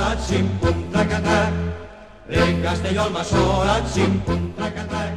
sola, xim-pum, traca-trac. En Castelló al Massola, xim-pum, traca-trac.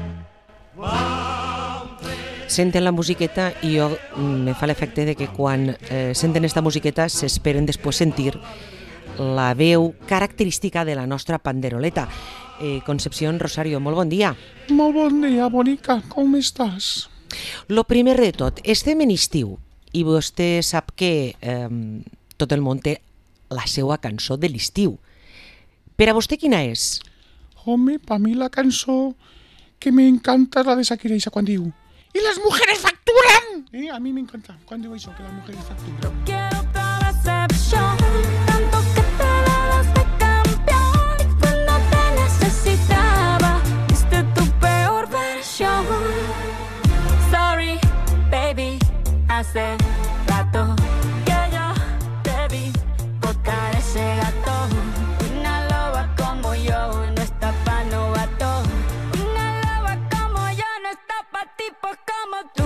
Senten la musiqueta i jo me fa l'efecte de que quan senten esta musiqueta s'esperen després sentir la veu característica de la nostra panderoleta. Concepción, Rosario, molt bon dia. Molt bon dia, bonica, com estàs? Lo primer de tot, estem en estiu i vostè sap que tot el món té la seva cançó de l'estiu. Per a vostè quina és? Home, per mi la cançó que me encanta és la de Shakira quan diu «Y las mujeres facturan!» A mi m'encanta quan diu això, que les mujeres facturan. Quiero otra decepción, tanto que te dabas de campeón y cuando te necesitaba, diste tu peor versión. Sorry, baby, hace rato que yo te vi botar ese gato. Una loba como yo no está pa' novato. Una loba como yo no está pa' tipos como tú.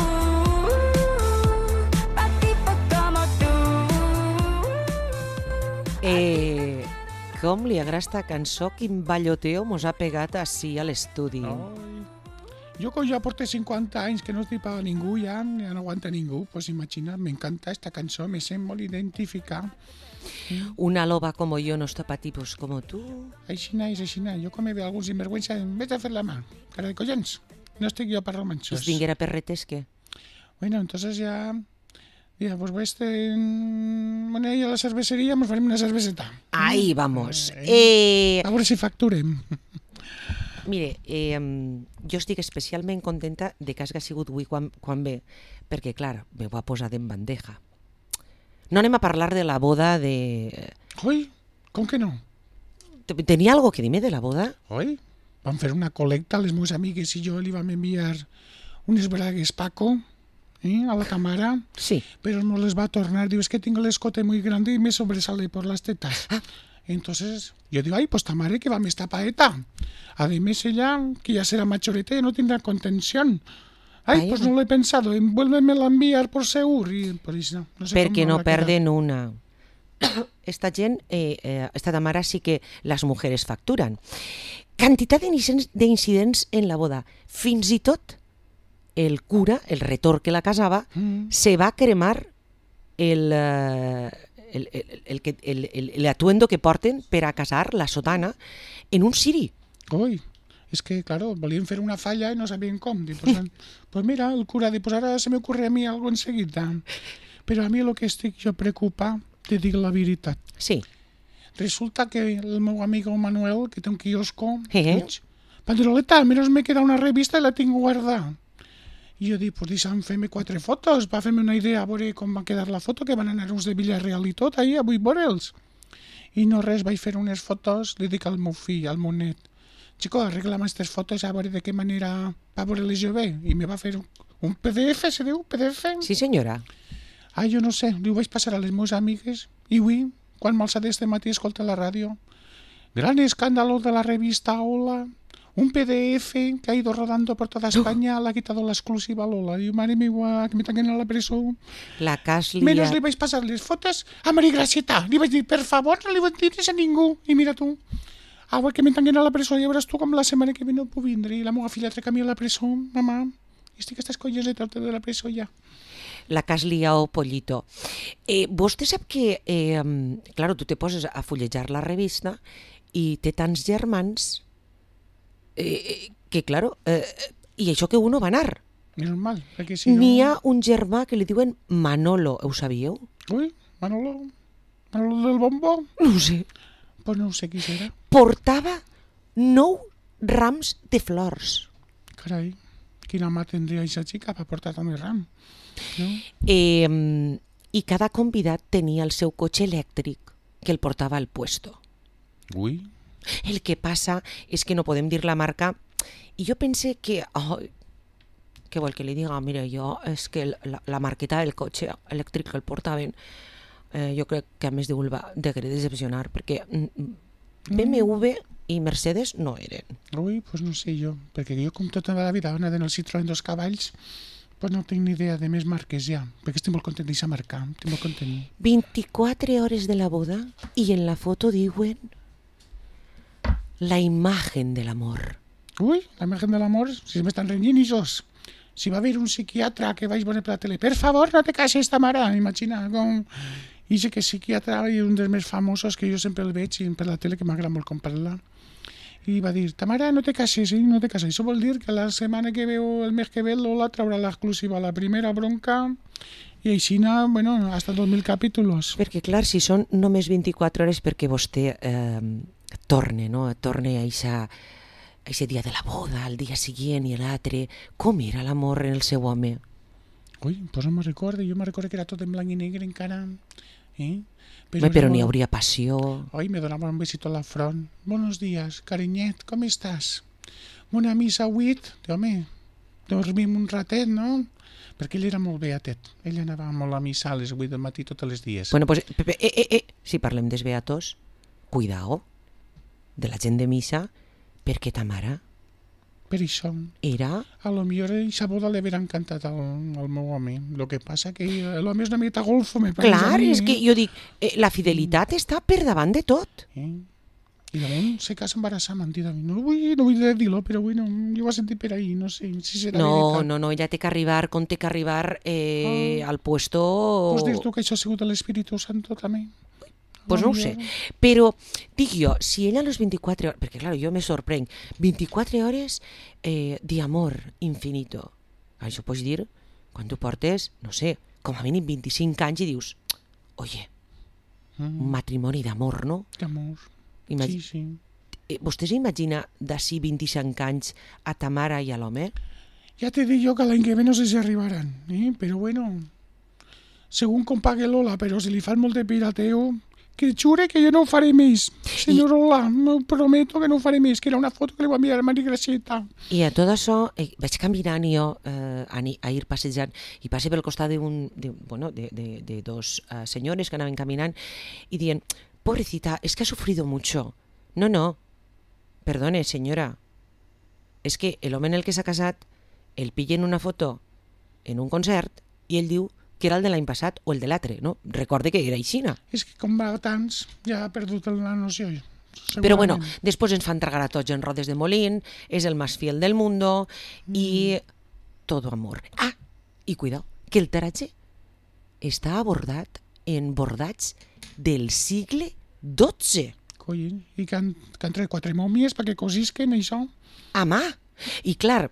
Pa' tipos como tú. Com li agrada esta cançó? Quin balloteo mos ha pegat així a l'estudi. Jo com ja porto 50 anys que no estic per ningú, ja no aguanta ningú, pues imagina't, m'encanta esta cançó, me sent molt identificar. Una loba como yo no está pa tipos como tú. Aixina és aixina, jo com me ve algú sinvergüenza, em vaig a fer la mà, cara de collons, no estic jo per romanxos. Es vinguera perretes, què? Bueno, entonces ya, mira, pues voy bueno, ahí a la cervecería, nos farem una cerveseta. Ahí vamos. A veure si facturem. Mire, jo estic especialment contenta de que hagi sigut avui quan ve, perquè, clar, me ho ha posat en bandeja. No anem a parlar de la boda de... Oi, com que no? Tenia algo que dir-me de la boda? Oi, vam fer una col·lecta, les meves amigues i jo li vam enviar unes bragues Paco a la cámara, Sí. però no les va tornar. Diu, es que tengo el escote muy grande y me sobresale por las tetas. Entonces, yo digo, ay, pues Tamara, que va a esta paeta. Además, ella, que ya será machoreta, ya no tendrá contención. Ay, pues no lo he pensado, envuélvemela a enviar por seguro. Y por eso, no sé Perquè cómo no va a quedar. perden una. Esta gent, esta Tamara sí que las mujeres facturan. Quantitat d'incidents en la boda. Fins i tot el cura, el retor que la casava, se va cremar el atuendo que porten per a casar la sotana en un ciri. Uy, es que, claro, volían hacer una falla y no sabían cómo. Digo, pues mira, el cura, pues ahora se me ocurre a mí algo enseguida. Pero a mí lo que estic jo preocupa, te dic la veritat. Sí. Resulta que el meu amigo Manuel, que té un quiosco, Sí. Panderoleta, al menos me queda una revista y la tinc guardada. I jo dic, pues deixa'm fer-me 4 fotos, va fer-me una idea a veure com va quedar la foto, que van anar uns de Villarreal i tot, ahir, vull veure'ls. I no res, vaig fer unes fotos, li dic al meu fill, al meu net, chico, arregla'm aquestes fotos a veure de què manera va veure-les jo bé. I me va fer un PDF, se diu, PDF? Sí, senyora. Ah, jo no sé, li ho vaig passar a les meves amigues. I avui, quan m'alçat este matí, escolta la ràdio. Gran escándalo de la revista Hola. Un PDF que ha ido rodando por toda España le ha quitado la exclusiva a Lola. Diu, mare meva, que me tanquen a la presó. La Caslia... Menos li vaig passar les fotos a Maria Gracieta. Li vaig dir, per favor, no li vaig dir a ningú. I mira tu, que me tanquen a la presó, ja veuràs tu com la setmana que ve no puc vindre. I la meva filla trec a mi a la presó, mamà. Estic aquestes colles de tot de la presó ja. La Caslia o Pollito. Vostè sap que, claro, tu te poses a fullejar la revista i té tants germans que, claro, i això que uno va anar. Menos mal, perquè si no... N'hi ha un germà que li diuen Manolo, ho sabíeu? Ui, Manolo del bombo? No ho sé. Pues no sé qui serà. Portava 9 rams de flors. Carai, quina mà tindria aquesta xica per portar tant de ram? No? I cada convidat tenia el seu cotxe elèctric que el portava al puesto. Ui. El que passa és que no podem dir la marca i jo pense que... què vol que li diga? Mira, jo és que la marqueta del cotxe elèctric que el portaven jo crec que a més de decepcionar perquè BMW i Mercedes no eren. Ui, pues no sé jo, perquè jo com tota la vida anava en el Citroën 2 cavalls, Pues no tinc ni idea de més marques ja, perquè estic molt content d'eixa marca, estic molt content. 24 hores de la boda y en la foto diuen la imagen del amor. Ui, la imagen de l'amor, si m'estan renyint ixos. Si va haver un psiquiatre que vaig veure per la tele, per favor, no te cases, Tamara, imagina, com... I sé que psiquiatre és un dels més famosos que jo sempre el veig per la tele, que m'agrada molt com parla. I va dir, Tamara, no te cases, no te cases. Això vol dir que la setmana que veu, el mes que ve, Lola traurà l'exclusiva, la primera bronca, i així, bueno, hasta 2.000 capítolos. Perquè, clar, si són només 24 hores perquè vostè torne, no? Torne a ese dia de la boda, al dia següent i l'altre. Com era l'amor en el seu home? Ui, pues no me'n recordo. Jo me'n recordo que era tot en blanc i negre encara. Però n'hi hauria passió. Oi, me donava un besito a la front. Buenos días, carinyet, com estàs? Una missa 8? Home, dormim un ratet, no? Perquè ell era molt beatet. Ell anava molt a missa a les 8 del matí tots els dies. Bueno, pues, si parlem dels beatos, cuidao de la gent de missa, perquè Tamara Per això, era... a lo millor eixa boda li haurà encantat al meu home. Lo que passa que l'home és una miqueta golfo, me pareix a Clar, mi. és que jo dic, la fidelitat està per davant de tot. I llavors se casa embarassada, m'han dit a mi. No vull dir-lo, però bueno, jo ho he sentit per ahí, no sé si serà veritat. No, ella té que arribar, com té que arribar al puesto... Pues dius tu que això ha sigut l'Espíritu Santo també? Pues no ho sé, però dic jo, si ella a les 24 hores, perquè clar, jo me sorprenc, 24 hores d'amor infinito, això pots dir quan tu portes, no sé, com a mínim 25 anys i dius, oye, un matrimoni d'amor, no? D'amor, sí. Vostè s'imagina d'ací 25 anys a Tamara i a l'home? Ja t'he dit jo que l'any que ve no sé si arribaran, però bueno, segons com pague Lola, però si li fan molt de pirateo... Que jure que jo no ho faré més. Senyor Lola, me prometo que no ho faré més, que era una foto que li voy a enviar a Mari Gracieta. I a tot això, vaig caminant jo, a ir passejant, i passe pel costat de dos senyores que anaven caminant i dient, pobrecita, es que ha sufrido mucho. No, perdone, senyora, és que l'home en el que s'ha casat, el pillen una foto en un concert i ell diu que era el de l'any passat o el de l'altre, no? Recorde que era aixina. És que com va tants, ja ha perdut la noció. Però bueno, després ens fan tragar a tots en rodes de molín, és el más fiel del mundo i todo amor. I cuidao, que el taratge està abordat en bordats del segle XII. Coi, i que han tret 4 mòmies perquè cosisquen això. A mà. I clar,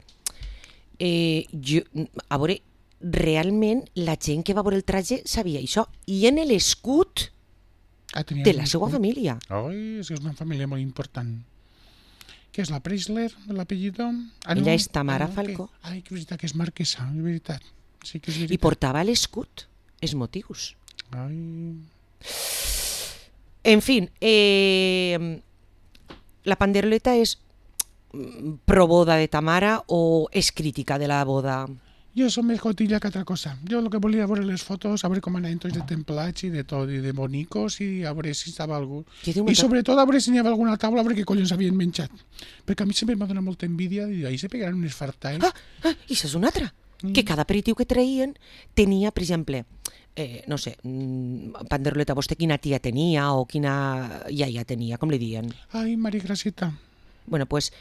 jo, a veure, realment la gent que va veure el traje sabia això. I en l'escut de la seva família. Ai, és una família molt important. Què és la Preisler, l'apellido? Ella és Tamara Falcó. Ai, que veritat, que és marquesa, és veritat. Sí que és veritat. I portava l'escut, els motius. Ai... En fin, la panderoleta és pro boda de Tamara o és crítica de la boda? Jo som més cotilla que altra cosa. Jo el que volia veure les fotos, a veure com anaven tots de templats i de tot, i de bonicos, i a veure si estava algú. I sobretot a veure si n'hi havia alguna taula, a veure què collons havien menjat. Perquè a mi sempre m'ha donat molta envidia, i ahir se pegaran unes fartalles. I això és una altra. Que cada aperitiu que traien tenia, per exemple, no sé, panderoleta, vostè quina tia tenia o quina iaia tenia, com li diuen? Ai, Mari Gracieta. Bueno, pues,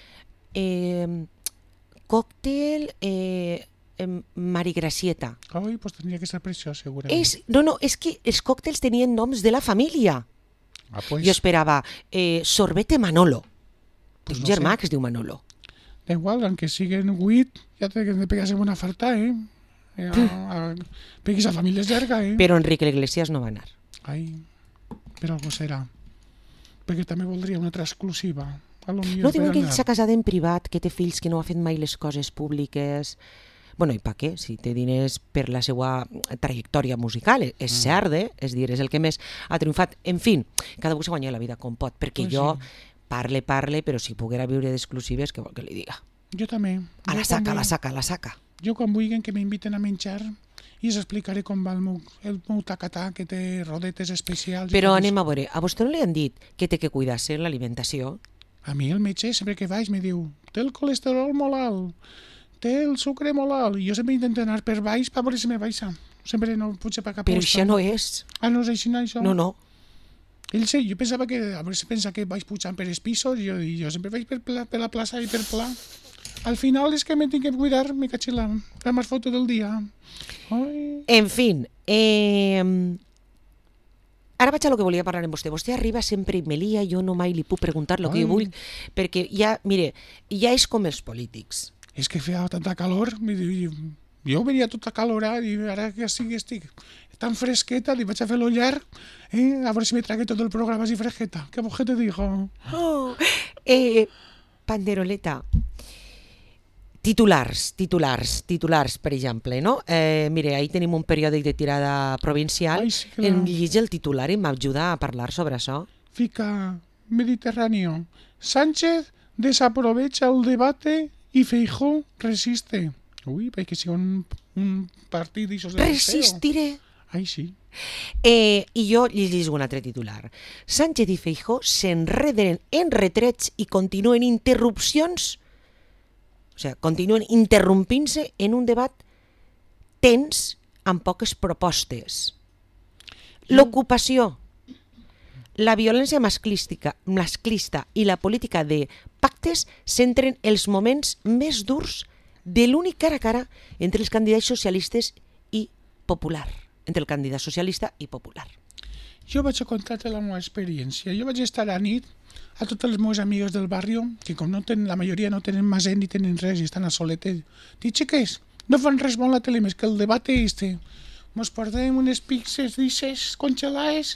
còctel... Mari Gracieta. Ai, pues tenia que ser per això, segurament. No, és que els còctels tenien noms de la família. Pues... Jo esperava sorbete Manolo. Pues un germà que es diu Manolo. Da igual, aunque siguen 8, ja te pegas en una farta, peguis a família llarga, Però Enrique Iglesias no va anar. Ai, per algo serà. Perquè també voldria una altra exclusiva. No diuen que ell s'ha casat en privat, que té fills, que no ha fet mai les coses públiques... Bueno, i pa què? Si té diners per la seva trajectòria musical, és cert, és dir, és el que més ha triomfat. En fi, cada un se guanya la vida com pot, perquè jo parle, però si poguera viure d'exclusives, què vol que li diga? Jo també. A la saca. Jo quan vulguin que m'inviten a menjar i us explicaré com va el meu tacatà, que té rodetes especials. Però anem a veure, a vostè no li han dit que té que cuidar-se l'alimentació? A mi el metge, sempre que vaig, me diu, té el colesterol molt alt, té el sucre molt alt. I jo sempre intento anar per baix per veure si me baixa. Sempre no puig per cap Però posta. això no és. Ah, no és així, això? No. Ell sí, jo pensava que, a veure si pensa que vaig pujant per els pisos, i jo sempre vaig per la plaça i per pla. Al final és que me tinc que cuidar, me caig la més foto del dia. Ai. En fin, ara vaig a lo que volia parlar amb vostè. Vostè arriba sempre i me lia, jo no mai li puc preguntar el que jo vull, perquè ja, mire, ja és com els polítics. És que feia tanta calor, jo venia tota calorada i ara que sí que estic tan fresqueta, li vaig a fer lo llarg, a veure si me trague tot el programa així fresqueta. ¿Qué te digo? Oh, Panderoleta, titulars, per exemple, no? Mire, ahí tenim un periòdic de tirada provincial. Ai, sí, clar. Em llegeix el titular i m'ajuda a parlar sobre això. Fica Mediterráneo. Sánchez desaprovecha el debate y Feijóo resiste. Uy, perquè si un partit d'aixòs de Resistiré. Ai, sí. I jo llegeixo un altre titular. Sánchez i Feijóo s'enreden en retrets i continuen interrupcions, o sigui, continuen interrompint-se en un debat tens amb poques propostes. L'ocupació, la violència masclista i la política de pactes centren els moments més durs de l'únic cara a cara entre els candidats socialistes i popular. Entre el candidat socialista i popular. Jo vaig a contar-te la meva experiència. Jo vaig estar a nit a totes les meves amigues del barri, que com no tenen, la majoria no tenen maset ni tenen res i estan a soletes. Dic, xiques, no fan res bon a la tele més que el debat este. Mos portem unes pizzas d'ixes congelades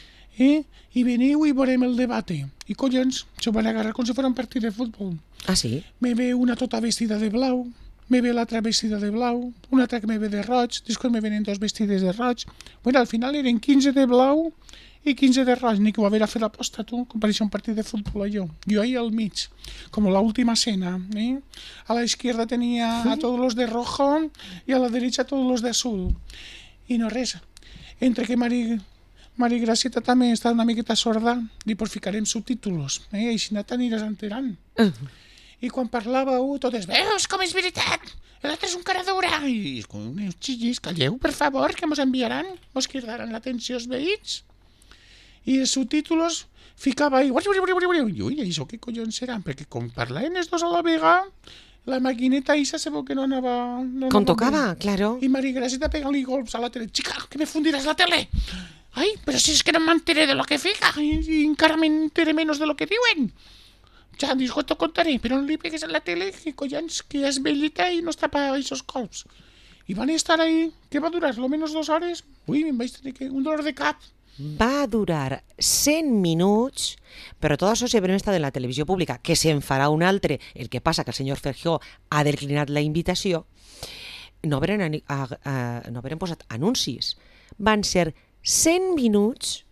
i veniu i veurem el debat. I collons, s'ho van agarrar com si fos un partit de futbol. Ah, sí? Me ve una tota vestida de blau, me ve l'altra vestida de blau, una altra que me ve de roig, després me venen dos vestides de roig. Bueno, al final eren 15 de blau i 15 de roig, ni que ho va haver a fer l'aposta, tu, com pareixia un partit de futbol allò. Jo ahí al mig, com la última cena, A la izquierda tenía a todos los de rojo y a la derecha a todos los de azul. I no res. Entre que Mari Gracieta també està una miqueta sorda, i pues ficarem subtítulos, així no t'aniràs enterant. I quan parlava totes, veus com és veritat? L'altre és un cara dura. I uns xillis, calleu, per favor, que mos enviaran, mos cridaran l'atenció els veïns. I els subtítolos ficava ahí, ui, això què collons seran? Perquè com parlaven els dos a la vega, la maquineta isa se veu que no anava... Com tocava, claro. I Mari Gracieta pegant-li golpes a la tele. Chica, que me fundiràs la tele! Ai, però si és que no m'enteré de lo que fica, i encara m'enteré menos de lo que diuen. Ja, dius, t'ho contaré, però no li pegues a la tele, que collons, que és vellita i no està per aquests colps. I van estar ahí, que va durar lo menos 2 hores. Ui, em vaig tenir un dolor de cap. Va durar 100 minuts, però tot això sempre està en la televisió pública, que se'n farà un altre. El que passa que el senyor Feijóo ha declinat la invitació. No haveren posat anuncis. Van ser 100 minuts,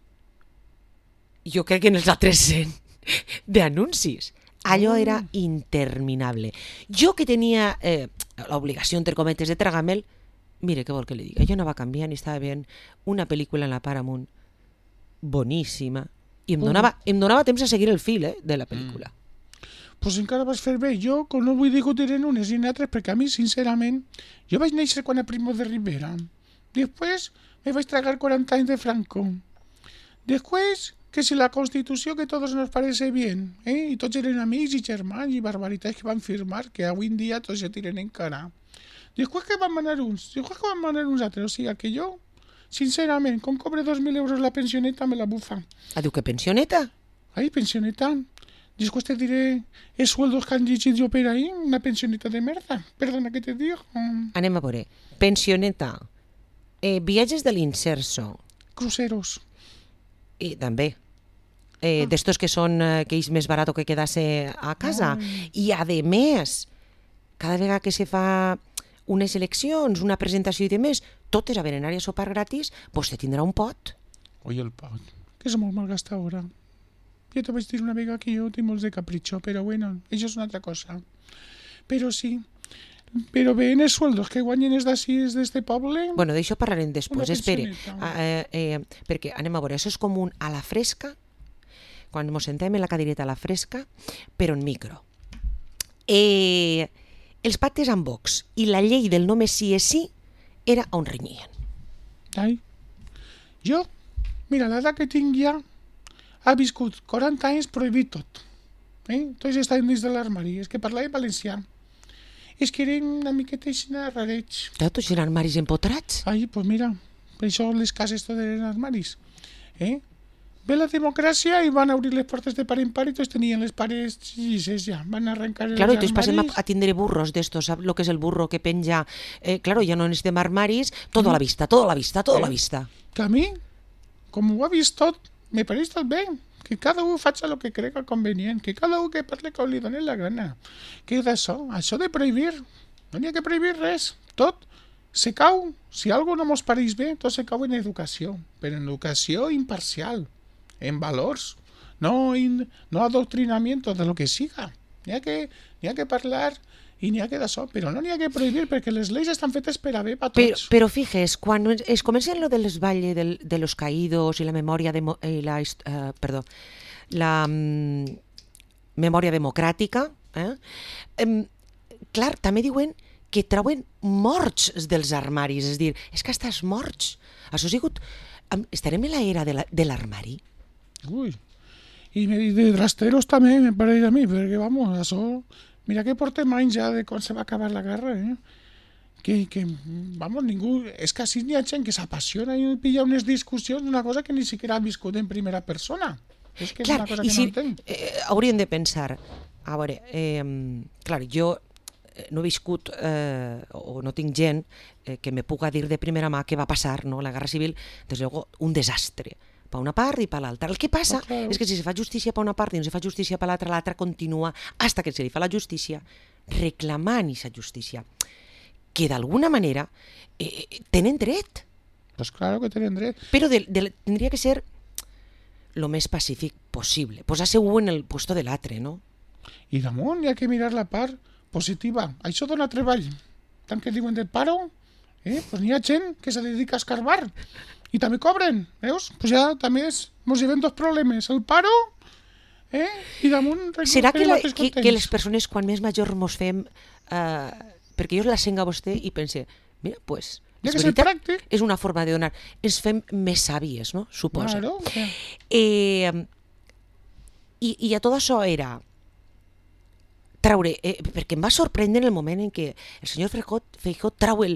jo crec que en els altres 100, d'anuncis. Allò era interminable. Jo que tenia l'obligació, entre cometes, de tragar-me'l, mire, què vol que li diga, jo anava canviant i estava veient una pel·lícula en la Paramount boníssima i em donava temps a seguir el fil de la pel·lícula. Pues encara vas fer bé. Jo, com no vull discutir en unes i en altres, perquè a mi, sincerament, jo vaig néixer quan a Primo de Rivera. Després me vaig tragar 40 anys de Franco. Després, que si la Constitució que tots nos parece bien, i tots eren amics i germans i barbaritats que van firmar, que avui en dia tots se tiren en cara. Després que van manar uns, altres. O sigui, que jo, sincerament, com cobre 2.000 euros la pensioneta, me la bufa. Ah, diu que pensioneta? Ai, pensioneta. Después te diré els sueldos que han llegit jo per ahí, una pensioneta de merda. Perdona que te digo. Anem a veure. Pensioneta. Viatges de l'Inserso. Cruceros. I també. D'estos que són que és més barat que quedar-se a casa. I a més, cada vegada que se fa unes eleccions, una presentació i demés, totes a berenar i a sopar gratis, vostè tindrà un pot. Oi, el pot. Que és molt malgastadora. Jo te vaig dir una vegada que jo tinc molts de capritxo, però bueno, això és una altra cosa. Però sí, però bé, en els sueldos que guanyen els d'ací, els d'este poble... Bueno, d'això parlarem després, espere. Perquè, anem a veure, això és com un a la fresca, quan ens sentem en la cadireta a la fresca, però en micro. els pactes amb Vox i la llei del només sí és sí era on renyien. Ai. Jo, mira, l'edat que tinc ja, ha viscut 40 anys prohibit tot. Tots estaven dins de l'armari. És que parlava valencià. És que eren una miqueta així rarets. Tots eren armaris empotrats. Ai, pues mira, per això les cases totes eren armaris. Ve la democràcia i van obrir les portes de par en par i tots tenien les pares llises ja. Van arrencar els Claro, armaris. entonces passem a tindre burros d'estos, ¿sabes lo que es el burro que penja? Claro, ya no necessitem armaris, todo a la vista, todo a la vista, todo a la vista. Que a mi, com ho ha vist tot, me pareix tot bé. Que cada un faci el que crega convenient, que cada un que parli com li doni la gana. Que això de prohibir, no n'hi ha que prohibir res. Tot se cau, si algo no mos pareix bé, tot se cau en educació, però en educació imparcial, en valors, no adoctrinamiento de lo que siga. N'hi ha que parlar i n'hi ha que d'això, però no n'hi ha que prohibir perquè les lleis estan fetes per a bé per tots. Però fijes, quan es comença lo del Valle de los Caídos i la memòria memòria democràtica, clar, també diuen que trauen morts dels armaris, és a dir, és que estàs morts. Això ha sigut... Estarem en l'era de l'armari? Ui, i de rasteros també, me pareix a mi, perquè, vamos, això... Mira que portem anys ja de quan se va acabar la guerra, que vamos, ningú... És que així n'hi ha gent que s'apassiona i pilla unes discussions d'una cosa que ni siquiera ha viscut en primera persona. És que és una cosa que no entenc. Hauríem de pensar, a veure, clar, jo no he viscut o no tinc gent que me puga dir de primera mà què va passar, no? La Guerra Civil, des de luego, un desastre per una part i per l'altra. El que passa és que si se fa justícia per una part i no se fa justícia per l'altra continua hasta que se li fa la justícia reclamant aquesta justícia que d'alguna manera tenen dret. Pues claro que tenen dret. Però tindria que ser lo més pacífic possible. Posar-se-ho en el puesto de l'altre, no? I damunt hi ha que mirar la part positiva. Això dona treball. Tant que diuen del paro, pues n'hi ha gent que se dedica a escarbar i també cobren, veus? Pues ja també mos lleven dos problemes, el paro i damunt... Serà que les persones quan més majors mos fem, perquè jo la senga a vostè i pense, mira, pues, és veritat, és una forma de donar, ens fem més sàvies, no? Suposa. Claro. I a tot això era traure, perquè em va sorprendre en el moment en què el senyor Feijóo trau el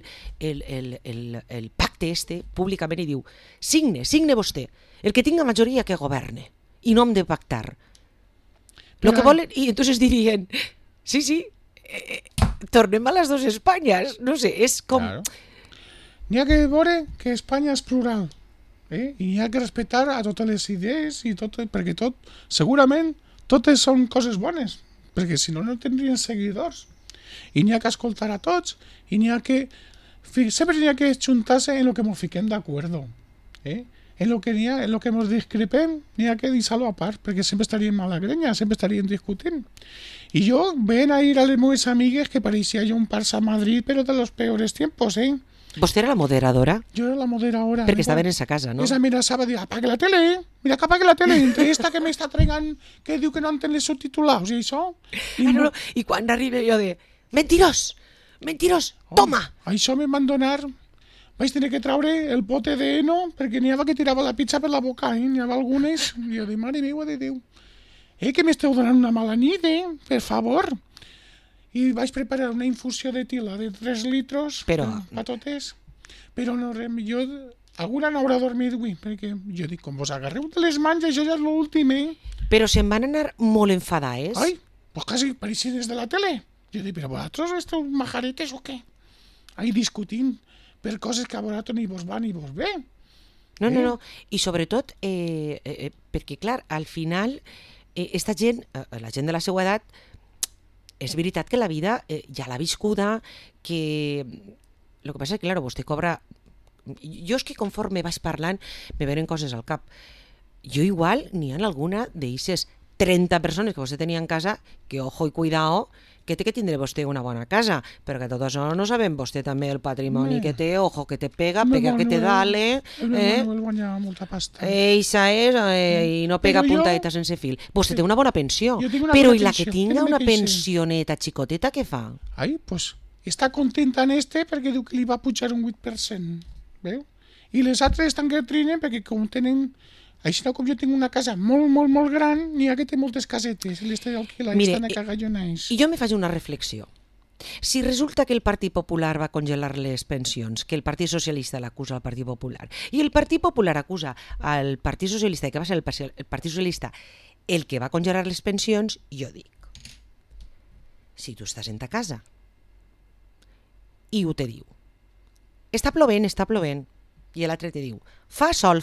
pacte públicament i diu signe vostè, el que tinga majoria que governe i no hem de pactar lo que volen, i entonces dirien sí, tornem a les dues Espanyes, no sé, és com... Claro. N'hi ha que veure que Espanya és plural, i n'hi ha que respectar a totes les idees i tot, perquè segurament totes són coses bones, perquè si no, no tindrien seguidors. I n'hi ha que escoltar a tots, i n'hi ha que... Sempre n'hi ha que juntar-se en lo que ens fiquem d'acord. En lo que ens discrepem, n'hi ha que deixar-lo a part, perquè sempre estaríem a la grenya, sempre estaríem discutint. I jo ven a ir a les meves amigues que pareixia jo un Barça a Madrid, però de los peores tiempos, Vostè era la moderadora? Jo era la moderadora. Perquè estaven en sa casa, no? Esa amenaçava de apague la tele, mira que apague la tele, entre esta que m'està tregant, que diu que no entén les subtitulados i això. I quan arriba jo de, mentirós, toma! Això me van donar, vaig tenir que traure el pote de heno, perquè n'hi havia que tirava la pizza per la boca, n'hi havia algunes, i jo de mare meva de Déu. Que m'esteu donant una mala nit, per favor. I vaig preparar una infusió de tila de 3 litros per totes, però no res, jo alguna no haurà dormit avui, perquè jo dic, com vos agarreu de les mans, això ja és l'últim, Però se'n van anar molt enfadades. Ai, pues quasi pareixien des de la tele. Jo dic, però vosaltres esteu majaretes o què? Ai, discutint per coses que a vosaltres ni vos va ni vos ve. No, i sobretot, perquè clar, al final, esta gent, la gent de la seva edat, és veritat que la vida ja l'ha viscuda, que el que passa és que, clar, vostè cobra... Jo és que conforme vaig parlant me venen coses al cap. Jo igual n'hi ha alguna d'eixes 30 persones que vostè tenia en casa, que ojo i cuidao, que té que tindre vostè una bona casa, perquè tot això no sabem vostè també el patrimoni que té, ojo, que te pega, pega que te dale, El meu Manuel guanya molta pasta. eixa és, i no pega Però jo- puntadeta sense fil. Vostè té una bona pensió, Jo tinc una però bona i la que pensió, tinga que no me una queixe. pensioneta xicoteta, què fa? Ai, pues, està contenta en perquè diu que li va pujar un 8%. Veu? I les altres estan que trinen perquè com tenen... Així com jo tinc una casa molt, molt, molt gran, n'hi ha que té moltes casetes i les té d'alquilar i Mire, estan a cagallonais. I jo me faig una reflexió. Si resulta que el Partit Popular va congelar les pensions, que el Partit Socialista l'acusa al Partit Popular, i el Partit Popular acusa al Partit Socialista, que va ser el Partit Socialista el que va congelar les pensions, jo dic, si tu estàs en ta casa i ho te diu, està plovent, i l'altre te diu, fa sol,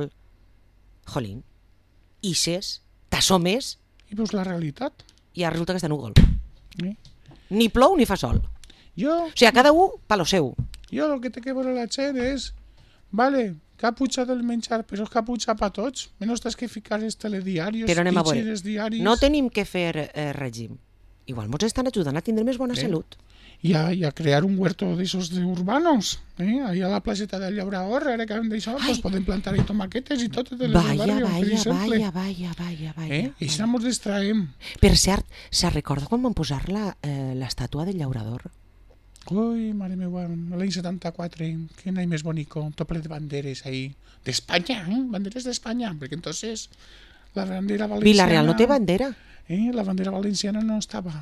jolín, ixes, t'assomes, I veus la realitat. i ara resulta que està núvol. Eh? Ni plou ni fa sol. Jo, O sigui, cada un pa lo seu. el que té que veure la gent és... Vale, que ha pujat el menjar, però és que ha pujat per tots. Menys t'has que ficar els telediaris, Però anem a veure, els diaris... no tenim que fer règim. Igual ens estan ajudant a tindre més bona salut. I a crear un huerto d'esos urbanos. Ahí a la placeta del Llaurador, ara que hem d'això, pues podem plantar ahí tomaquetes i tot del barri, per exemple. Vaya. I això ens distraem. Per cert, se recorda quan van posar l'estàtua del llaurador? Ui, mare meva, l'any 74, que any més bonico, tot ple de banderes ahí. D'Espanya, banderes d'Espanya, perquè entonces la bandera valenciana... Vila-real no té bandera. La bandera valenciana no estava.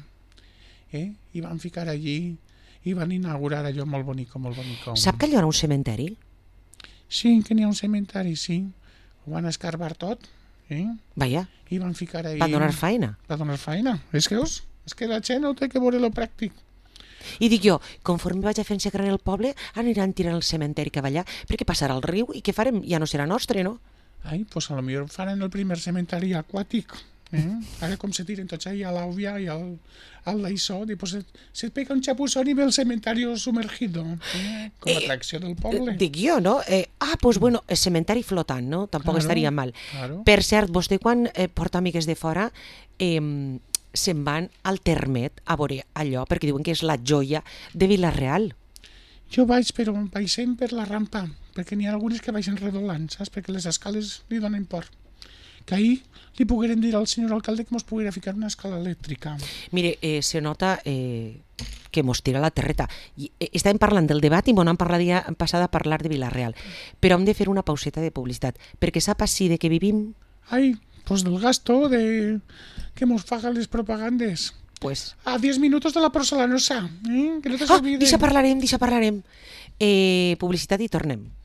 I van ficar allí i van inaugurar allò molt bonico, molt bonico. Sap que allò era un cementeri? Sí, que n'hi ha un cementeri, sí. Ho van escarbar tot, Vaja, i van ficar ahí... van donar feina. Va donar feina. És que la gent no té que veure lo pràctic. I dic jo, conforme vaig a fent-se gran el poble, aniran tirant el cementeri que va allà, perquè passarà el riu i què farem? Ja no serà nostre, no? Ai, pues a lo millor faran el primer cementeri aquàtic. Ara com se tiren tots ahí a l'àuvia i al d'això, pues se pega un xapuzón i ve el cementari sumergido, com a atracció del poble. Dic jo, no? Pues bueno, el cementari flotant, no? Tampoc Claro, estaria mal. claro. Per cert, vostè quan porta amigues de fora se'n van al Termet a veure allò, perquè diuen que és la joia de Vila-real. Jo vaig, però baixem per la rampa, perquè n'hi ha algunes que baixen redolant, saps? Perquè les escales li donen por. Que ahir li poguérem dir al senyor alcalde que mos poguera ficar una escala elèctrica. Mire, se nota que mos tira la terreta. Estàvem parlant del debat i m'ho han parlat dia passat a parlar de Vila-real, però hem de fer una pauseta de publicitat, perquè sap així de què vivim? Ai, pues del gasto de que mos faga les propagandes. Pues... A 10 minutos de la porcelanosa, que no te s'olvide. Deixa parlarem. Publicitat i tornem.